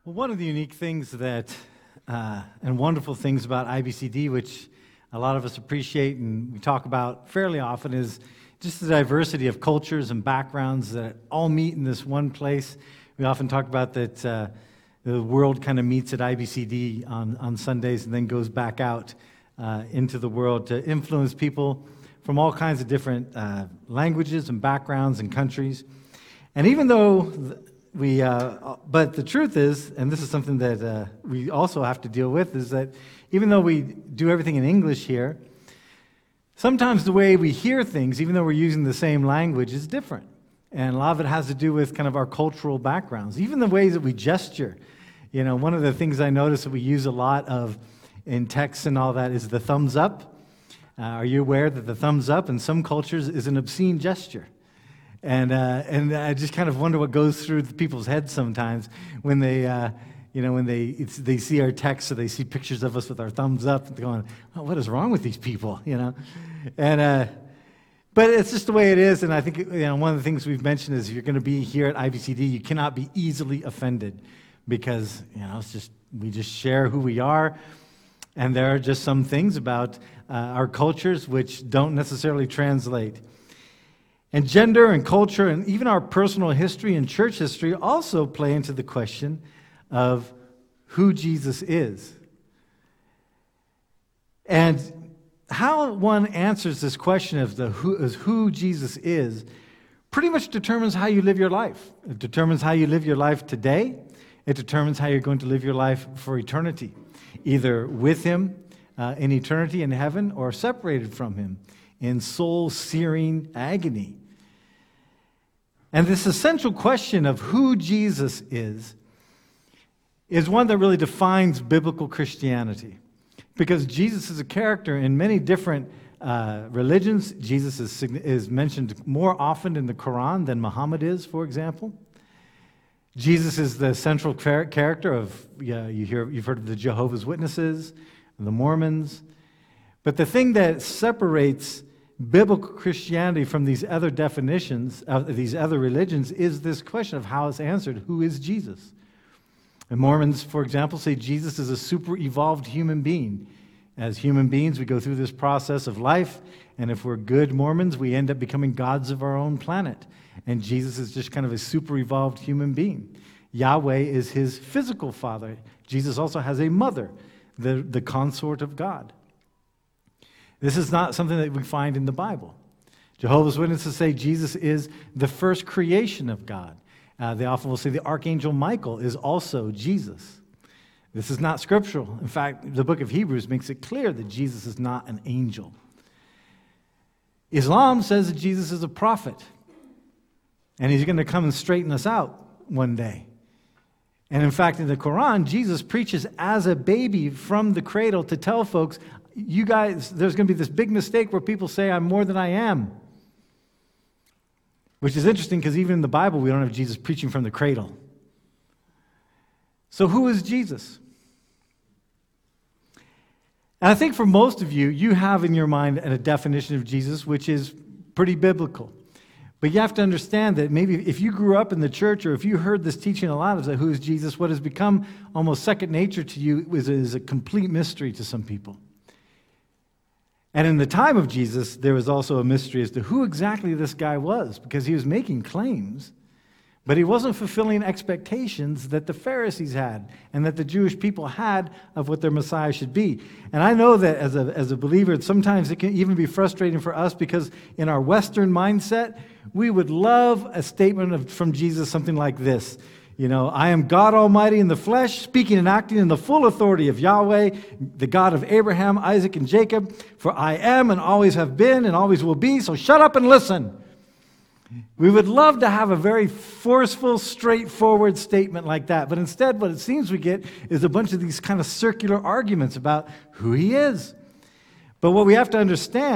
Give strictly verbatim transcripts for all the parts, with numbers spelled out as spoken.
Well, one of the unique things that, uh, and wonderful things about I B C D, which a lot of us appreciate and we talk about fairly often, is just the diversity of cultures and backgrounds that all meet in this one place. We often talk about that uh, the world kind of meets at I B C D on, on Sundays and then goes back out uh, into the world to influence people from all kinds of different uh, languages and backgrounds and countries. And even though th- we, uh, but the truth is, and this is something that uh, we also have to deal with, is that even though we do everything in English here, sometimes the way we hear things, even though we're using the same language, is different. And a lot of it has to do with kind of our cultural backgrounds, even the ways that we gesture. You know, one of the things I notice that we use a lot of in text and all that is the thumbs up. Uh, are you aware that the thumbs up in some cultures is an obscene gesture? And uh, and I just kind of wonder what goes through people's heads sometimes when they, uh, you know, when they it's, they see our text or they see pictures of us with our thumbs up, and they're going, oh, what is wrong with these people? You know, and uh, but it's just the way it is. And I think you know one of the things we've mentioned is if you're going to be here at I B C D, you cannot be easily offended because you know it's just we just share who we are, and there are just some things about uh, our cultures which don't necessarily translate. And gender and culture and even our personal history and church history also play into the question of who Jesus is. And how one answers this question of the who, is who Jesus is pretty much determines how you live your life. It determines how you live your life today. It determines how you're going to live your life for eternity, either with Him uh, in eternity in heaven or separated from Him in soul-searing agony. And this essential question of who Jesus is is one that really defines biblical Christianity. Because Jesus is a character in many different uh, religions. Jesus is, is mentioned more often in the Quran than Muhammad is, for example. Jesus is the central char- character of, yeah, you hear, you've heard of the Jehovah's Witnesses, and the Mormons. But the thing that separates biblical Christianity from these other definitions, of uh, these other religions, is this question of how it's answered, who is Jesus? And Mormons, for example, say Jesus is a super evolved human being. As human beings, we go through this process of life, and if we're good Mormons, we end up becoming gods of our own planet. And Jesus is just kind of a super evolved human being. Yahweh is his physical father. Jesus also has a mother, the, the consort of God. This is not something that we find in the Bible. Jehovah's Witnesses say Jesus is the first creation of God. Uh, they often will say the Archangel Michael is also Jesus. This is not scriptural. In fact, the book of Hebrews makes it clear that Jesus is not an angel. Islam says that Jesus is a prophet, and he's going to come and straighten us out one day. And in fact, in the Quran, Jesus preaches as a baby from the cradle to tell folks, you guys, there's going to be this big mistake where people say I'm more than I am. Which is interesting because even in the Bible, we don't have Jesus preaching from the cradle. So who is Jesus? And I think for most of you, you have in your mind a definition of Jesus which is pretty biblical. But you have to understand that maybe if you grew up in the church or if you heard this teaching a lot of who is Jesus, what has become almost second nature to you is, is a complete mystery to some people. And in the time of Jesus, there was also a mystery as to who exactly this guy was, because he was making claims, but he wasn't fulfilling expectations that the Pharisees had and that the Jewish people had of what their Messiah should be. And I know that as a, as a believer, sometimes it can even be frustrating for us because in our Western mindset, we would love a statement of, from Jesus, something like this. You know, I am God Almighty in the flesh, speaking and acting in the full authority of Yahweh, the God of Abraham, Isaac, and Jacob. For I am and always have been and always will be, so shut up and listen. We would love to have a very forceful, straightforward statement like that. But instead, what it seems we get is a bunch of these kind of circular arguments about who he is. But what we have to understand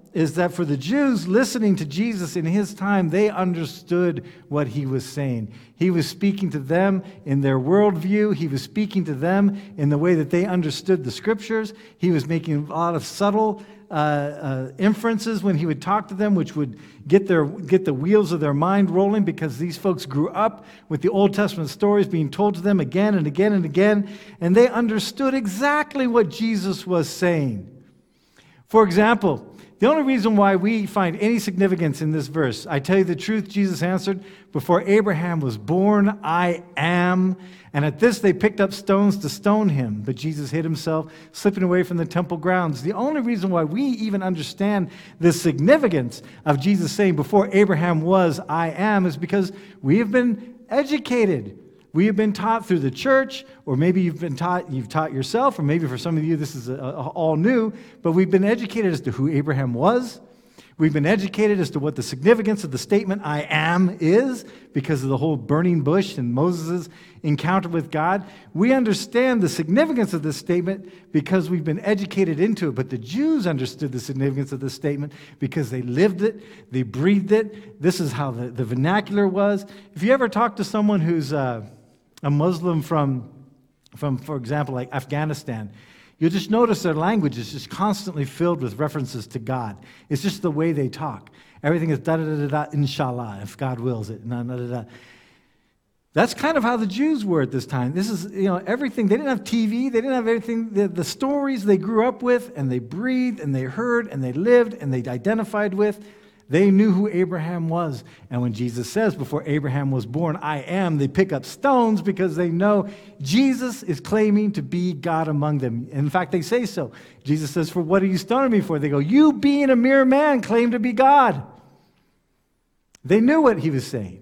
is that for the Jews listening to Jesus in his time, they understood what he was saying. He was speaking to them in their worldview. He was speaking to them in the way that they understood the scriptures. He was making a lot of subtle uh, uh, inferences when he would talk to them, which would get their get the wheels of their mind rolling, because these folks grew up with the Old Testament stories being told to them again and again and again, and they understood exactly what Jesus was saying. For example, the only reason why we find any significance in this verse, I tell you the truth, Jesus answered, before Abraham was born, I am. And at this they picked up stones to stone him. But Jesus hid himself, slipping away from the temple grounds. The only reason why we even understand the significance of Jesus saying, before Abraham was, I am, is because we have been educated. We have been taught through the church, or maybe you've been taught, you've taught yourself, or maybe for some of you this is a, a, all new, but we've been educated as to who Abraham was. We've been educated as to what the significance of the statement I am is, because of the whole burning bush and Moses' encounter with God. We understand the significance of this statement because we've been educated into it, but the Jews understood the significance of this statement because they lived it, they breathed it. This is how the, the vernacular was. If you ever talk to someone who's uh, a Muslim from, from, for example, like Afghanistan, you'll just notice their language is just constantly filled with references to God. It's just the way they talk. Everything is da-da-da-da-da, inshallah, if God wills it. Da-da-da-da. That's kind of how the Jews were at this time. This is, you know, everything. They didn't have T V. They didn't have everything. The, the stories they grew up with, and they breathed, and they heard, and they lived, and they identified with. They knew who Abraham was. And when Jesus says, before Abraham was born, I am, they pick up stones because they know Jesus is claiming to be God among them. In fact, they say so. Jesus says, for what are you stoning me for? They go, you being a mere man claim to be God. They knew what he was saying.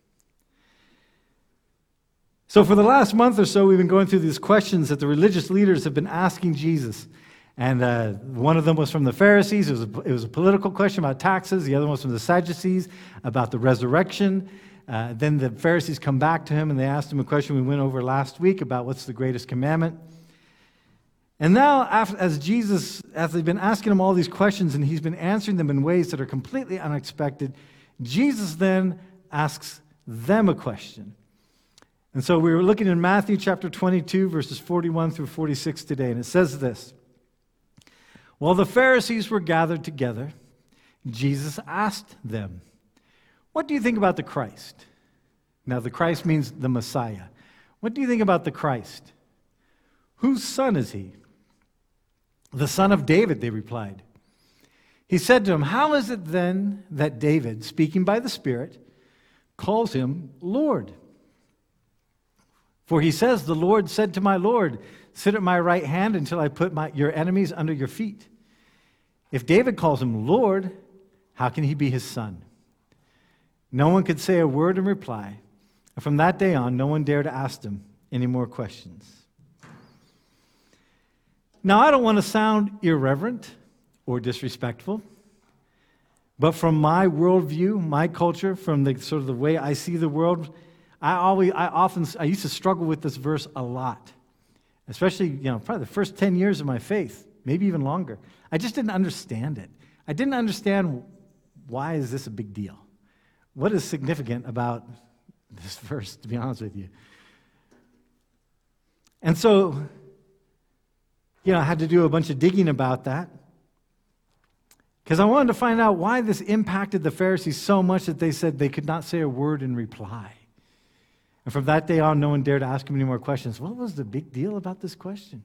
So for the last month or so, we've been going through these questions that the religious leaders have been asking Jesus. And uh, one of them was from the Pharisees. It was, a, it was a political question about taxes. The other one was from the Sadducees about the resurrection. Uh, then the Pharisees come back to him and they asked him a question we went over last week about what's the greatest commandment. And now, after, as Jesus, as they've been asking him all these questions and he's been answering them in ways that are completely unexpected, Jesus then asks them a question. And so we were looking in Matthew chapter twenty-two, verses forty-one through forty-six today, and it says this. While the Pharisees were gathered together, Jesus asked them, what do you think about the Christ? Now, the Christ means the Messiah. What do you think about the Christ? Whose son is he? The son of David, they replied. He said to him, how is it then that David, speaking by the Spirit, calls him Lord? For he says, the Lord said to my Lord, sit at my right hand until I put my, your enemies under your feet. If David calls him Lord, how can he be his son? No one could say a word in reply. And from that day on, no one dared to ask him any more questions. Now, I don't want to sound irreverent or disrespectful, but from my worldview, my culture, from the sort of the way I see the world, I always, I often, I used to struggle with this verse a lot. Especially, you know, probably the first ten years of my faith, maybe even longer. I just didn't understand it. I didn't understand, why is this a big deal? What is significant about this verse, to be honest with you? And so, you know, I had to do a bunch of digging about that, because I wanted to find out why this impacted the Pharisees so much that they said they could not say a word in reply. And from that day on, no one dared to ask him any more questions. What was the big deal about this question?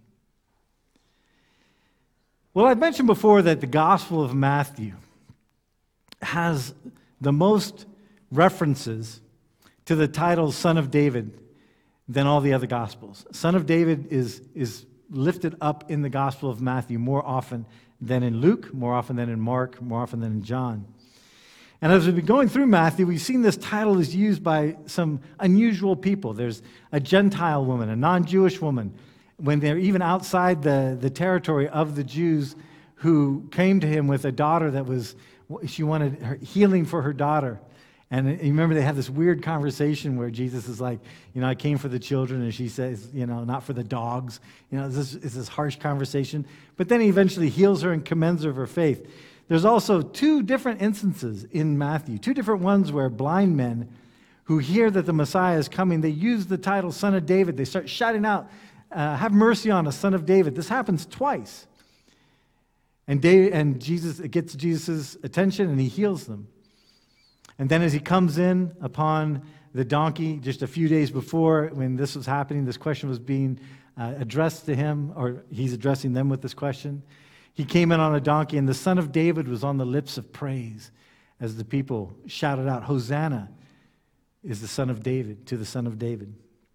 Well, I mentioned before that the Gospel of Matthew has the most references to the title Son of David than all the other Gospels. Son of David is, is lifted up in the Gospel of Matthew more often than in Luke, more often than in Mark, more often than in John. And as we've been going through Matthew, we've seen this title is used by some unusual people. There's a Gentile woman, a non-Jewish woman, when they're even outside the, the territory of the Jews, who came to him with a daughter that was, she wanted her, healing for her daughter. And you remember they had this weird conversation where Jesus is like, you know, I came for the children, and she says, you know, not for the dogs. You know, it's this, it's this harsh conversation. But then he eventually heals her and commends her of her faith. there's also two different instances in Matthew, two different ones where blind men who hear that the Messiah is coming, they use the title Son of David. They start shouting out, uh, have mercy on us, Son of David. This happens twice. And, David, and Jesus, it gets Jesus' attention and he heals them. And then as he comes in upon the donkey just a few days before when this was happening, this question was being uh, addressed to him, or he's addressing them with this question. He came in on a donkey, and the Son of David was on the lips of praise as the people shouted out, Hosanna is the Son of David, to the Son of David.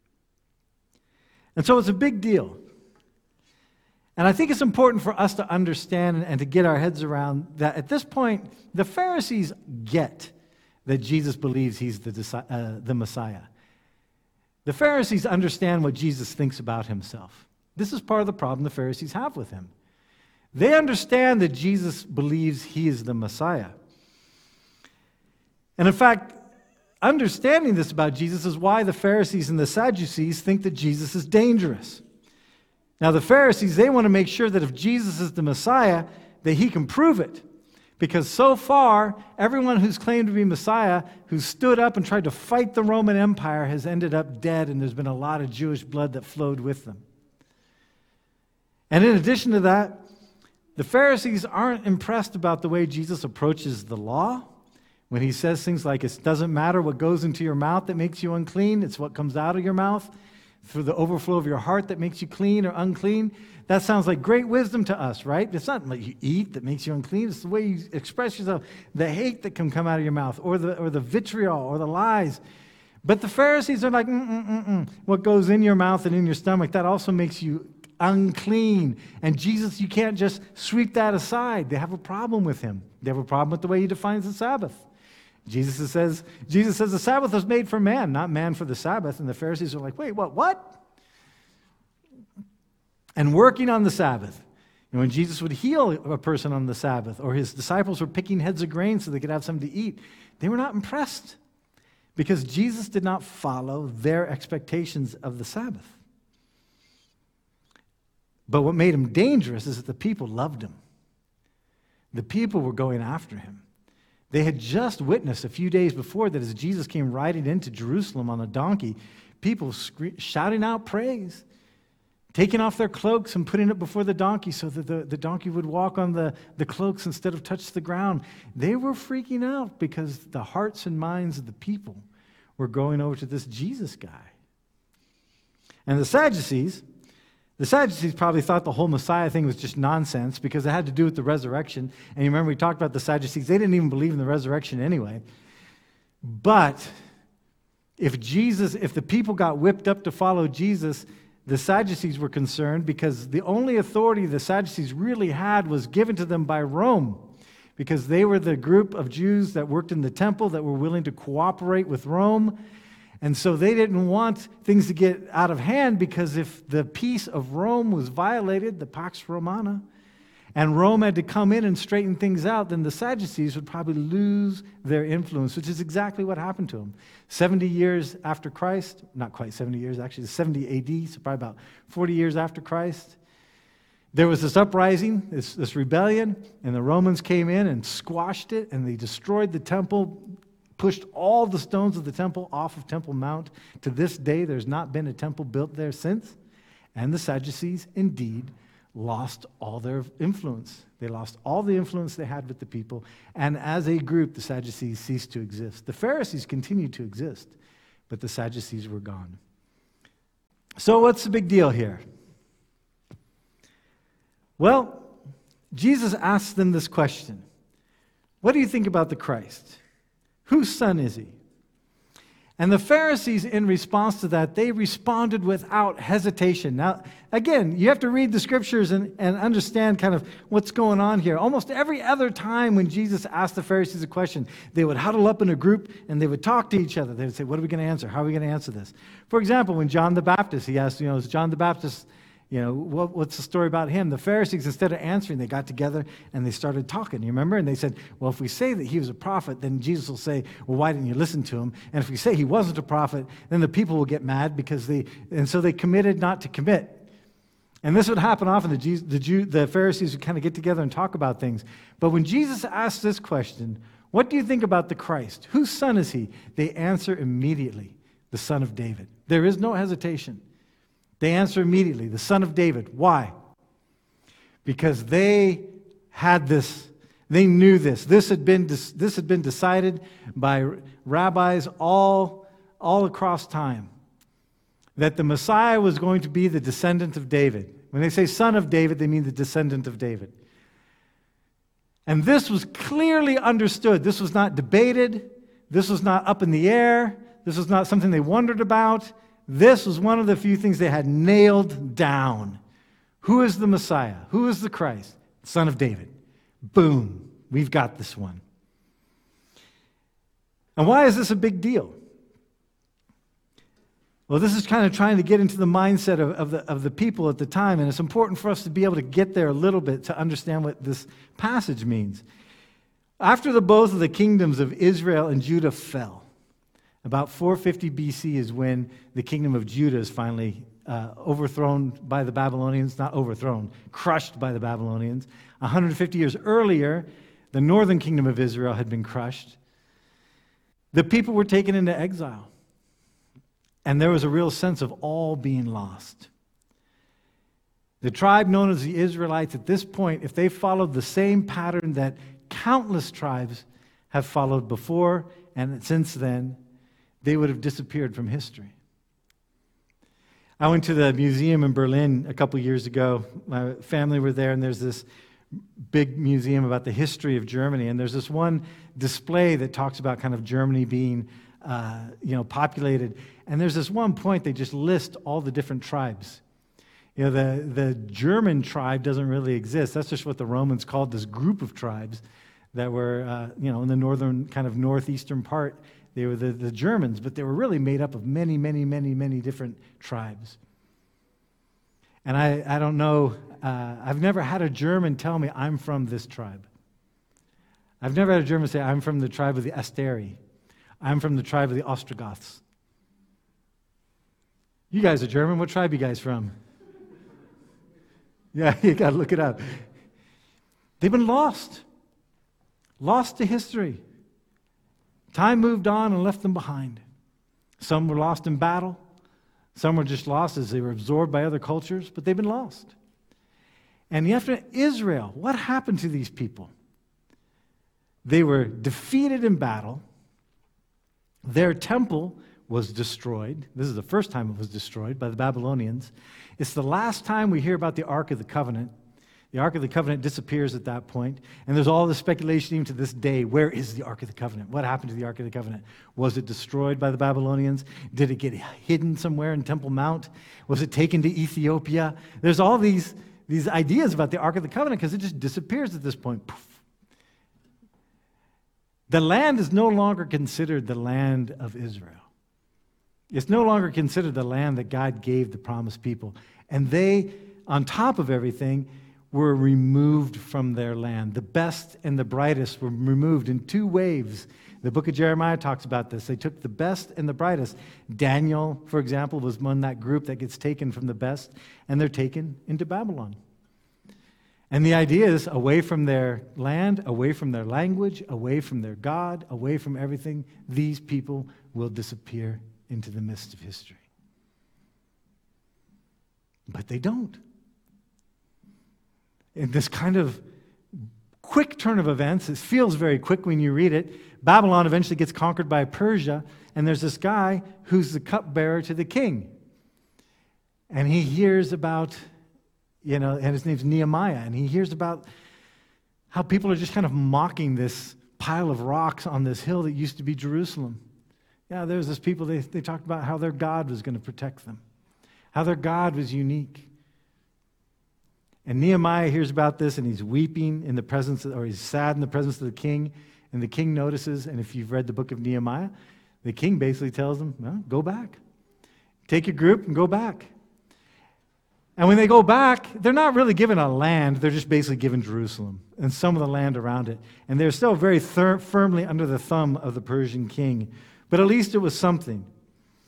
And so it's a big deal. And I think it's important for us to understand and to get our heads around that at this point, the Pharisees get that Jesus believes he's the, uh, the Messiah. The Pharisees understand what Jesus thinks about himself. This is part of the problem the Pharisees have with him. They understand that Jesus believes he is the Messiah. And in fact, understanding this about Jesus is why the Pharisees and the Sadducees think that Jesus is dangerous. Now, the Pharisees, they want to make sure that if Jesus is the Messiah, that he can prove it. Because so far, everyone who's claimed to be Messiah, who stood up and tried to fight the Roman Empire, has ended up dead, and there's been a lot of Jewish blood that flowed with them. And in addition to that, the Pharisees aren't impressed about the way Jesus approaches the law. When he says things like, it doesn't matter what goes into your mouth that makes you unclean, it's what comes out of your mouth, through the overflow of your heart that makes you clean or unclean. That sounds like great wisdom to us, right? It's not what you eat that makes you unclean. It's the way you express yourself, the hate that can come out of your mouth, or the, or the vitriol, or the lies. But the Pharisees are like, mm-mm-mm-mm. What goes in your mouth and in your stomach, that also makes you unclean. And Jesus, you can't just sweep that aside. They have a problem with him. They have a problem with the way he defines the Sabbath. Jesus says, Jesus says the Sabbath was made for man, not man for the Sabbath. And the Pharisees are like, wait, what, what? And working on the Sabbath. And when Jesus would heal a person on the Sabbath, or his disciples were picking heads of grain so they could have something to eat, they were not impressed because Jesus did not follow their expectations of the Sabbath. But what made him dangerous is that the people loved him. The people were going after him. They had just witnessed a few days before that as Jesus came riding into Jerusalem on a donkey, people scre- shouting out praise, taking off their cloaks and putting it before the donkey so that the, the donkey would walk on the, the cloaks instead of touch the ground. They were freaking out because the hearts and minds of the people were going over to this Jesus guy. And the Sadducees, The Sadducees probably thought the whole Messiah thing was just nonsense because it had to do with the resurrection. And you remember we talked about the Sadducees. They didn't even believe in the resurrection anyway. But if Jesus, if the people got whipped up to follow Jesus, the Sadducees were concerned because the only authority the Sadducees really had was given to them by Rome, because they were the group of Jews that worked in the temple that were willing to cooperate with Rome. And so they didn't want things to get out of hand, because if the peace of Rome was violated, the Pax Romana, and Rome had to come in and straighten things out, then the Sadducees would probably lose their influence, which is exactly what happened to them. seventy years after Christ, not quite seventy years, actually seventy A D, so probably about forty years after Christ, there was this uprising, this, this rebellion, and the Romans came in and squashed it, and they destroyed the temple, pushed all the stones of the temple off of Temple Mount. To this day, there's not been a temple built there since. And the Sadducees, indeed, lost all their influence. They lost all the influence they had with the people. And as a group, the Sadducees ceased to exist. The Pharisees continued to exist, but the Sadducees were gone. So what's the big deal here? Well, Jesus asked them this question. What do you think about the Christ? Whose son is he? And the Pharisees, in response to that, they responded without hesitation. Now, again, you have to read the scriptures and, and understand kind of what's going on here. Almost every other time when Jesus asked the Pharisees a question, they would huddle up in a group and they would talk to each other. They would say, what are we going to answer? How are we going to answer this? For example, when John the Baptist, he asked, you know, is John the Baptist... You know, what, what's the story about him? The Pharisees, instead of answering, they got together and they started talking. You remember? And they said, well, if we say that he was a prophet, then Jesus will say, well, why didn't you listen to him? And if we say he wasn't a prophet, then the people will get mad because they, and so they committed not to commit. And this would happen often. The, Jews, the, Jew, the Pharisees would kind of get together and talk about things. But when Jesus asked this question, what do you think about the Christ? Whose son is he? They answer immediately, the son of David. There is no hesitation. They answer immediately, the son of David. Why? Because they had this, they knew this. This had been, this had been decided by rabbis all, all across time, that the Messiah was going to be the descendant of David. When they say son of David, they mean the descendant of David. And this was clearly understood. This was not debated. This was not up in the air. This was not something they wondered about. This was one of the few things they had nailed down. Who is the Messiah? Who is the Christ? Son of David. Boom. We've got this one. And why is this a big deal? Well, this is kind of trying to get into the mindset of, of, the, of the people at the time, and it's important for us to be able to get there a little bit to understand what this passage means. After the both of the kingdoms of Israel and Judah fell, about four fifty B C is when the kingdom of Judah is finally uh, overthrown by the Babylonians, not overthrown, crushed by the Babylonians. one hundred fifty years earlier, the northern kingdom of Israel had been crushed. The people were taken into exile. And there was a real sense of all being lost. The tribe known as the Israelites at this point, if they followed the same pattern that countless tribes have followed before and since then, they would have disappeared from history. I went to the museum in Berlin a couple years ago. My family were there, and there's this big museum about the history of Germany. And there's this one display that talks about kind of Germany being uh, you know, populated. And there's this one point they just list all the different tribes. You know, the, the German tribe doesn't really exist. That's just what the Romans called this group of tribes that were, uh, you know, in the northern, kind of northeastern part. They were the, the Germans, but they were really made up of many, many, many, many different tribes. And I, I don't know, uh, I've never had a German tell me, I'm from this tribe. I've never had a German say, I'm from the tribe of the Asteri. I'm from the tribe of the Ostrogoths. You guys are German. What tribe are you guys from? Yeah, you got to look it up. They've been lost. Lost to history. Time moved on and left them behind. Some were lost in battle. Some were just lost as they were absorbed by other cultures, but they've been lost. And after Israel, what happened to these people? They were defeated in battle. Their temple was destroyed. This is the first time it was destroyed by the Babylonians. It's the last time we hear about the Ark of the Covenant. The Ark of the Covenant disappears at that point, and there's all this speculation even to this day. Where is the Ark of the Covenant? What happened to the Ark of the Covenant? Was it destroyed by the Babylonians? Did it get hidden somewhere in Temple Mount? Was it taken to Ethiopia? There's all these, these ideas about the Ark of the Covenant because it just disappears at this point. Poof. The land is no longer considered the land of Israel. It's no longer considered the land that God gave the promised people. And they, on top of everything, were removed from their land. The best and the brightest were removed in two waves. The book of Jeremiah talks about this. They took the best and the brightest. Daniel, for example, was one that group that gets taken from the best, and they're taken into Babylon. And the idea is away from their land, away from their language, away from their God, away from everything, these people will disappear into the mist of history. But they don't. In this kind of quick turn of events, it feels very quick when you read it, Babylon eventually gets conquered by Persia, and there's this guy who's the cupbearer to the king. And he hears about, you know, and his name's Nehemiah, and he hears about how people are just kind of mocking this pile of rocks on this hill that used to be Jerusalem. Yeah, there's this people, they, they talked about how their God was going to protect them, how their God was unique. And Nehemiah hears about this, and he's weeping in the presence, of, or he's sad in the presence of the king, and the king notices, and if you've read the book of Nehemiah, the king basically tells them, well, go back. Take your group and go back. And when they go back, they're not really given a land, they're just basically given Jerusalem and some of the land around it. And they're still very thir- firmly under the thumb of the Persian king. But at least it was something.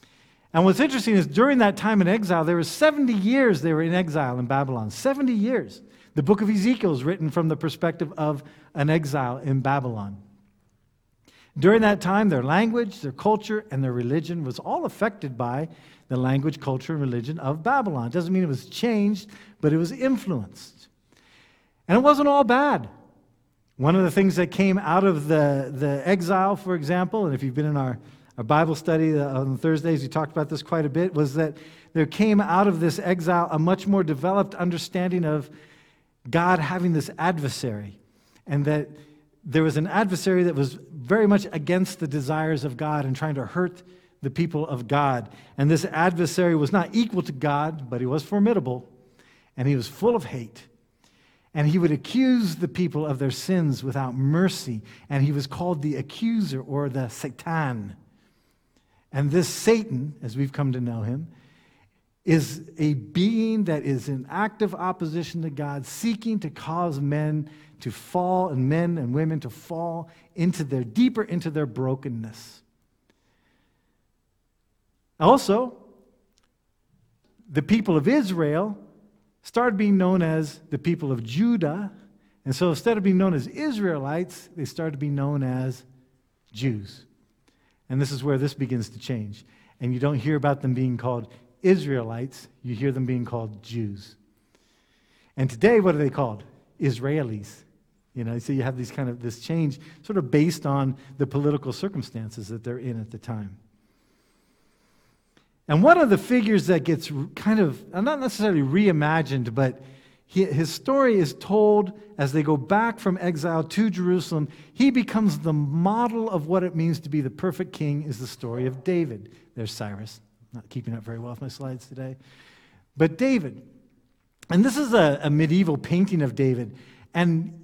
And what's interesting is during that time in exile, there were seventy years they were in exile in Babylon. seventy years. The book of Ezekiel is written from the perspective of an exile in Babylon. During that time, their language, their culture, and their religion was all affected by the language, culture, and religion of Babylon. It doesn't mean it was changed, but it was influenced. And it wasn't all bad. One of the things that came out of the, the exile, for example, and if you've been in our, our Bible study on Thursdays, we talked about this quite a bit, was that there came out of this exile a much more developed understanding of God having this adversary, and that there was an adversary that was very much against the desires of God and trying to hurt the people of God. And this adversary was not equal to God, but he was formidable, and he was full of hate. And he would accuse the people of their sins without mercy, and he was called the accuser, or the Satan. And this Satan, as we've come to know him, is a being that is in active opposition to God, seeking to cause men to fall, and men and women to fall into their deeper into their brokenness. Also, the people of Israel started being known as the people of Judah, and so instead of being known as Israelites, they started to be known as Jews. And this is where this begins to change. And you don't hear about them being called Israelites, you hear them being called Jews. And today, what are they called? Israelis. You know, so you have these kind of this change sort of based on the political circumstances that they're in at the time. And one of the figures that gets kind of, not necessarily reimagined, but he, his story is told as they go back from exile to Jerusalem. He becomes the model of what it means to be the perfect king, is the story of David. There's Cyrus. Not keeping up very well with my slides today. But David. And this is a, a medieval painting of David. And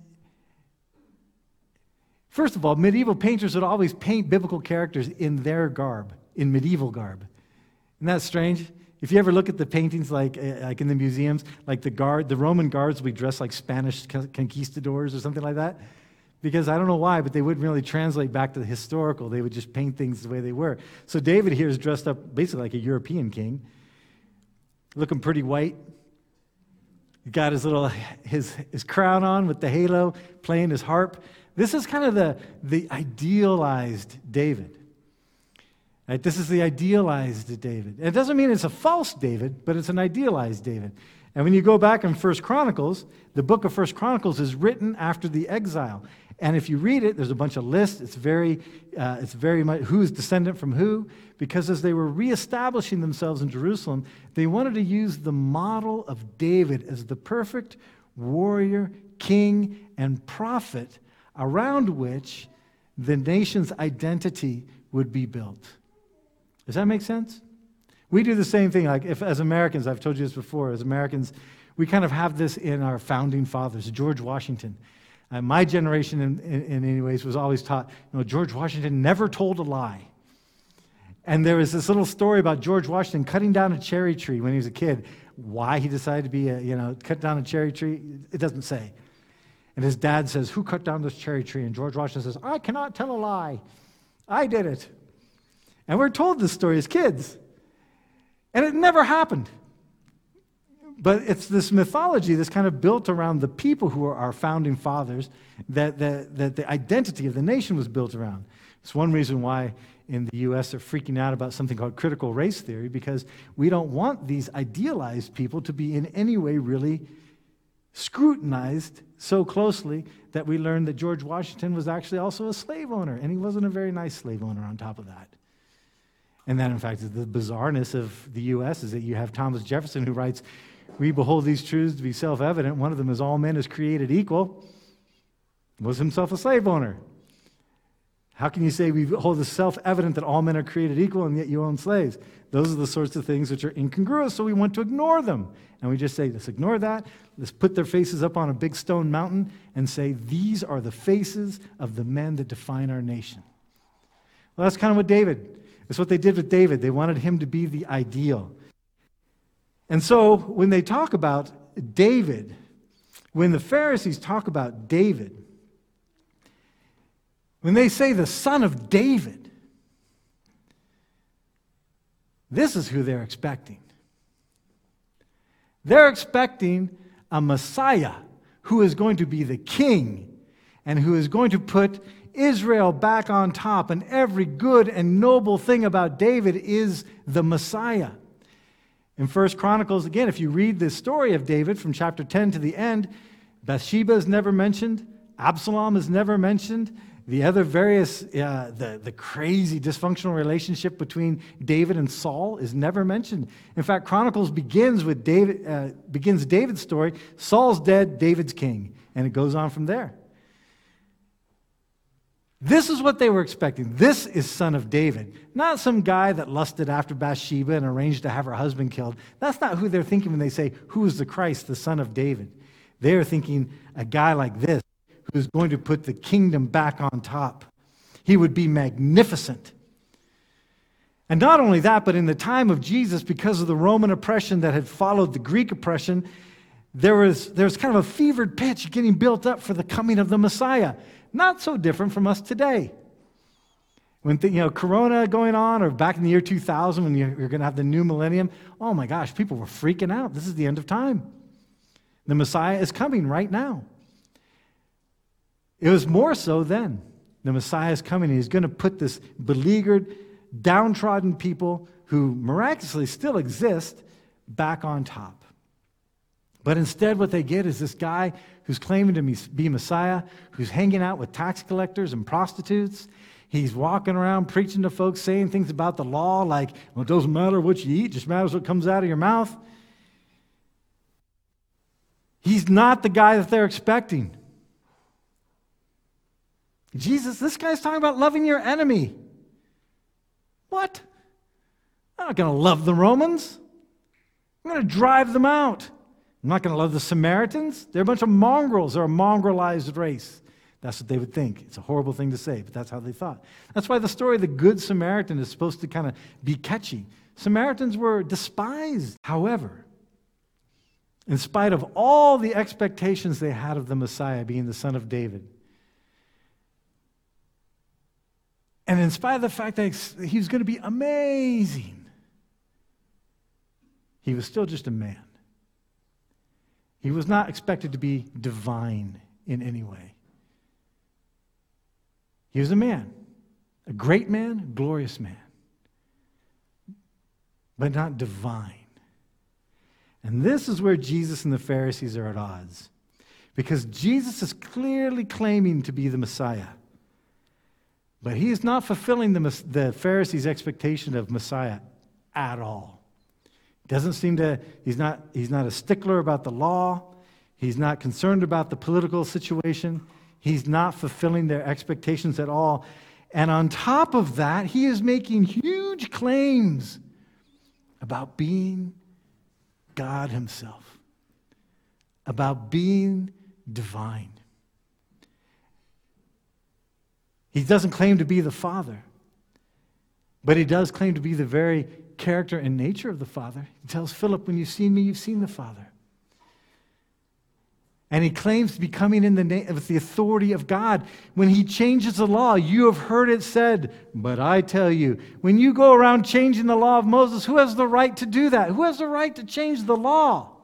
first of all, medieval painters would always paint biblical characters in their garb, in medieval garb. Isn't that strange? If you ever look at the paintings like, like in the museums, like the guard, the Roman guards would be dressed like Spanish conquistadors or something like that. Because I don't know why, but they wouldn't really translate back to the historical. They would just paint things the way they were. So David here is dressed up basically like a European king, looking pretty white. He got his little his his crown on with the halo, playing his harp. This is kind of the, the idealized David. Right? This is the idealized David. And it doesn't mean it's a false David, but it's an idealized David. And when you go back in First Chronicles, the book of First Chronicles is written after the exile. And if you read it, there's a bunch of lists. It's very, uh, it's very much who is descendant from who, because as they were reestablishing themselves in Jerusalem, they wanted to use the model of David as the perfect warrior, king, and prophet around which the nation's identity would be built. Does that make sense? We do the same thing. Like if, as Americans, I've told you this before, as Americans, we kind of have this in our founding fathers. George Washington. Uh, my generation, in, in, in any ways, was always taught, you know, George Washington never told a lie. And there was this little story about George Washington cutting down a cherry tree when he was a kid. Why he decided to be, a, you know, cut down a cherry tree, it doesn't say. And his dad says, "Who cut down this cherry tree?" And George Washington says, "I cannot tell a lie. I did it." And we're told this story as kids. And it never happened. But it's this mythology that's kind of built around the people who are our founding fathers, that, that, that the identity of the nation was built around. It's one reason why in the U S they're freaking out about something called critical race theory, because we don't want these idealized people to be in any way really scrutinized so closely that we learn that George Washington was actually also a slave owner, and he wasn't a very nice slave owner on top of that. And that, in fact, is the bizarreness of the U S is that you have Thomas Jefferson who writes, "We behold these truths to be self-evident. One of them is all men is created equal." Was himself a slave owner. How can you say we hold it self-evident that all men are created equal and yet you own slaves? Those are the sorts of things which are incongruous, so we want to ignore them. And we just say, let's ignore that. Let's put their faces up on a big stone mountain and say, these are the faces of the men that define our nation. Well, that's kind of what David, that's what they did with David. They wanted him to be the ideal. And so when they talk about David, when the Pharisees talk about David, when they say the son of David, This is who they're expecting. They're expecting a Messiah who is going to be the king and who is going to put Israel back on top, and every good and noble thing about David is the Messiah. In First Chronicles, again, if you read the story of David from chapter ten to the end, Bathsheba is never mentioned, Absalom is never mentioned, the other various, uh, the, the crazy dysfunctional relationship between David and Saul is never mentioned. In fact, Chronicles begins with David, uh, begins David's story, Saul's dead, David's king, and it goes on from there. This is what they were expecting. This is son of David, not some guy that lusted after Bathsheba and arranged to have her husband killed. That's not who they're thinking when they say, who is the Christ, the son of David? They're thinking a guy like this who's going to put the kingdom back on top. He would be magnificent. And not only that, but in the time of Jesus, because of the Roman oppression that had followed the Greek oppression, there was, there was kind of a fevered pitch getting built up for the coming of the Messiah. Not so different from us today. When the, you know, Corona going on, or back in the year two thousand when you're, you're going to have the new millennium, oh my gosh, people were freaking out. This is the end of time. The Messiah is coming right now. It was more so then. The Messiah is coming, and he's going to put this beleaguered, downtrodden people who miraculously still exist back on top. But instead what they get is this guy who's claiming to be Messiah, who's hanging out with tax collectors and prostitutes. He's walking around preaching to folks, saying things about the law like, well, it doesn't matter what you eat, it just matters what comes out of your mouth. He's not the guy that they're expecting. Jesus, this guy's talking about loving your enemy. What? I'm not going to love the Romans. I'm going to drive them out. I'm not going to love the Samaritans. They're a bunch of mongrels. They're a mongrelized race. That's what they would think. It's a horrible thing to say, but that's how they thought. That's why the story of the Good Samaritan is supposed to kind of be catchy. Samaritans were despised. However, in spite of all the expectations they had of the Messiah being the son of David, and in spite of the fact that he was going to be amazing, he was still just a man. He was not expected to be divine in any way. He was a man, a great man, a glorious man, but not divine. And this is where Jesus and the Pharisees are at odds, because Jesus is clearly claiming to be the Messiah, but he is not fulfilling the, the Pharisees' expectation of Messiah at all. Doesn't seem to, he's not, he's not a stickler about the law. He's not concerned about the political situation. He's not fulfilling their expectations at all. And on top of that, he is making huge claims about being God himself, about being divine. He doesn't claim to be the Father, but he does claim to be the very character and nature of the Father. He tells Philip, when you've seen me, you've seen the Father. And he claims to be coming in the name with the authority of God. When he changes the law, you have heard it said, but I tell you, when you go around changing the law of Moses, who has the right to do that? Who has the right to change the law?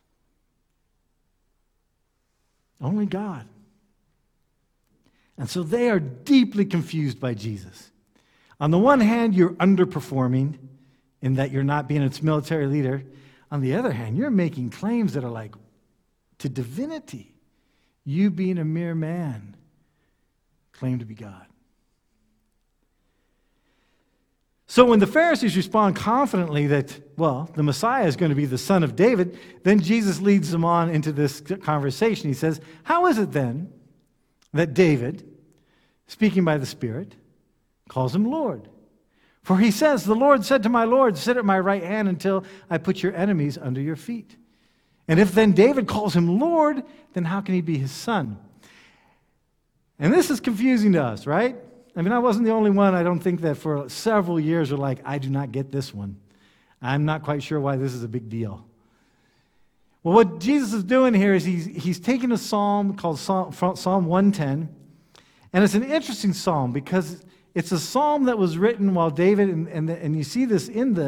Only God. And so they are deeply confused by Jesus. On the one hand, you're underperforming in that you're not being its military leader. On the other hand, you're making claims that are like to divinity. You being a mere man, claim to be God. So when the Pharisees respond confidently that, well, the Messiah is going to be the son of David, then Jesus leads them on into this conversation. He says, how is it then that David, speaking by the Spirit, calls him Lord? For he says, the Lord said to my Lord, sit at my right hand until I put your enemies under your feet. And if then David calls him Lord, then how can he be his son? And this is confusing to us, right? I mean, I wasn't the only one. I don't think that for several years we're like, I do not get this one. I'm not quite sure why this is a big deal. Well, what Jesus is doing here is he's, he's taking a psalm called Psalm, Psalm one ten, and it's an interesting psalm because it's a psalm that was written while David, and, and, and you see this in the,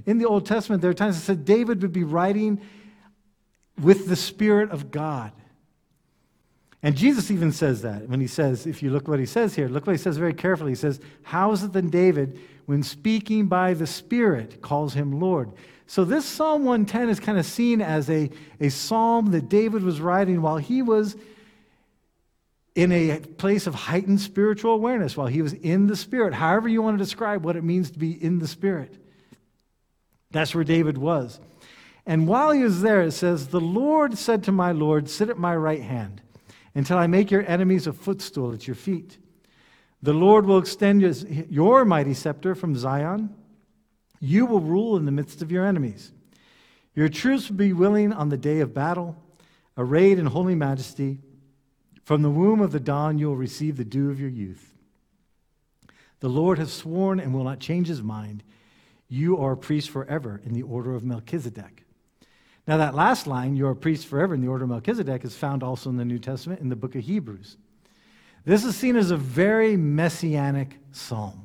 in the Old Testament, there are times it said David would be writing with the Spirit of God. And Jesus even says that when he says, if you look what he says here, look what he says very carefully. He says, how is it then David, when speaking by the Spirit, calls him Lord? So this Psalm one ten is kind of seen as a, a psalm that David was writing while he was in a place of heightened spiritual awareness, while he was in the Spirit. However you want to describe what it means to be in the Spirit. That's where David was. And while he was there, it says, the Lord said to my Lord, sit at my right hand until I make your enemies a footstool at your feet. The Lord will extend your, your mighty scepter from Zion. You will rule in the midst of your enemies. Your troops will be willing on the day of battle, arrayed in holy majesty. From the womb of the dawn you will receive the dew of your youth. The Lord has sworn and will not change his mind. You are a priest forever in the order of Melchizedek. Now that last line, you are a priest forever in the order of Melchizedek, is found also in the New Testament in the book of Hebrews. This is seen as a very messianic psalm.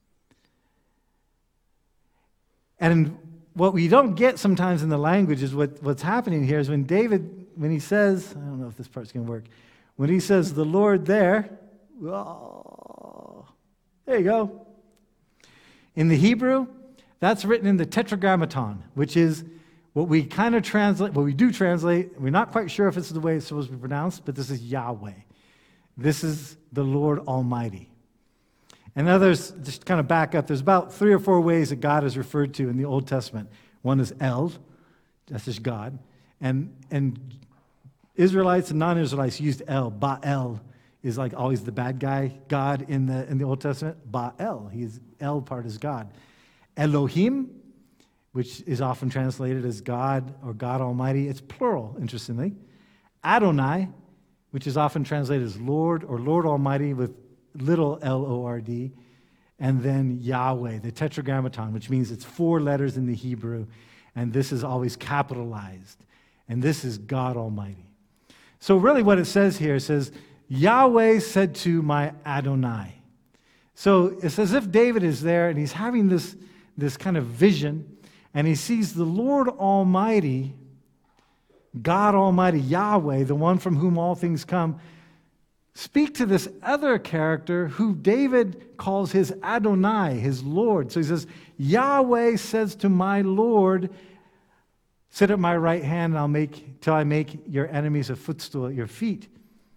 And what we don't get sometimes in the language is what, what's happening here is when David, when he says, I don't know if this part's going to work, when he says the Lord there, oh, there you go. In the Hebrew, that's written in the Tetragrammaton, which is what we kind of translate, what we do translate, we're not quite sure if it's the way it's supposed to be pronounced, but this is Yahweh. This is the Lord Almighty. And others, just kind of back up, there's about three or four ways that God is referred to in the Old Testament. One is El, that's just God. And, and Israelites and non-Israelites used El. Baal is like always the bad guy God in the, in the Old Testament. Baal, he's, El part is God. Elohim, which is often translated as God or God Almighty, it's plural, interestingly. Adonai, which is often translated as Lord or Lord Almighty with little L O R D, and then Yahweh, the Tetragrammaton, which means it's four letters in the Hebrew, and this is always capitalized, and this is God Almighty. So really what it says here, it says, Yahweh said to my Adonai. So it's as if David is there, and he's having this, this kind of vision, and he sees the Lord Almighty, God Almighty, Yahweh, the one from whom all things come, speak to this other character who David calls his Adonai, his Lord. So he says, Yahweh says to my Lord, sit at my right hand and I'll make till I make your enemies a footstool at your feet.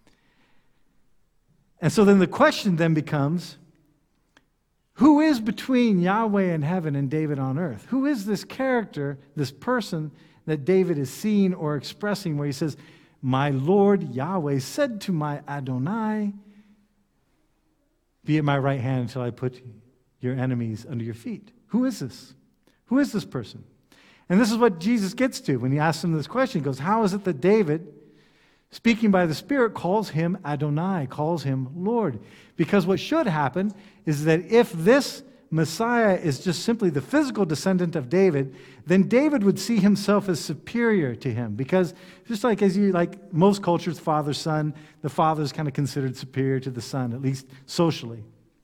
And so then the question then becomes, who is between Yahweh in heaven and David on earth? Who is this character, this person that David is seeing or expressing where he says, my Lord Yahweh said to my Adonai, be at my right hand until I put your enemies under your feet. Who is this? Who is this person? And this is what Jesus gets to when he asks him this question. He goes, how is it that David, speaking by the Spirit, calls him Adonai, calls him Lord? Because what should happen is that if this Messiah is just simply the physical descendant of David, then David would see himself as superior to him. Because just like as you like most cultures, father, son, the father is kind of considered superior to the son, at least socially.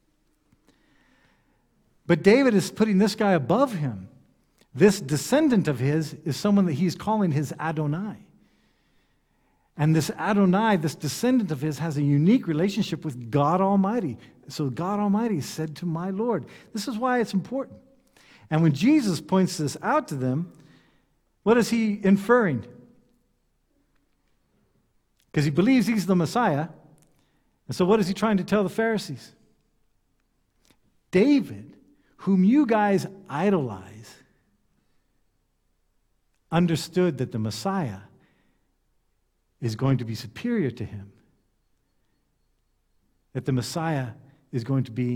But David is putting this guy above him. This descendant of his is someone that he's calling his Adonai. And this Adonai, this descendant of his, has a unique relationship with God Almighty. So God Almighty said to my Lord. This is why it's important. And when Jesus points this out to them, what is he inferring? Because he believes he's the Messiah. And so what is he trying to tell the Pharisees? David, whom you guys idolize, understood that the Messiah is going to be superior to him. That the Messiah is going to be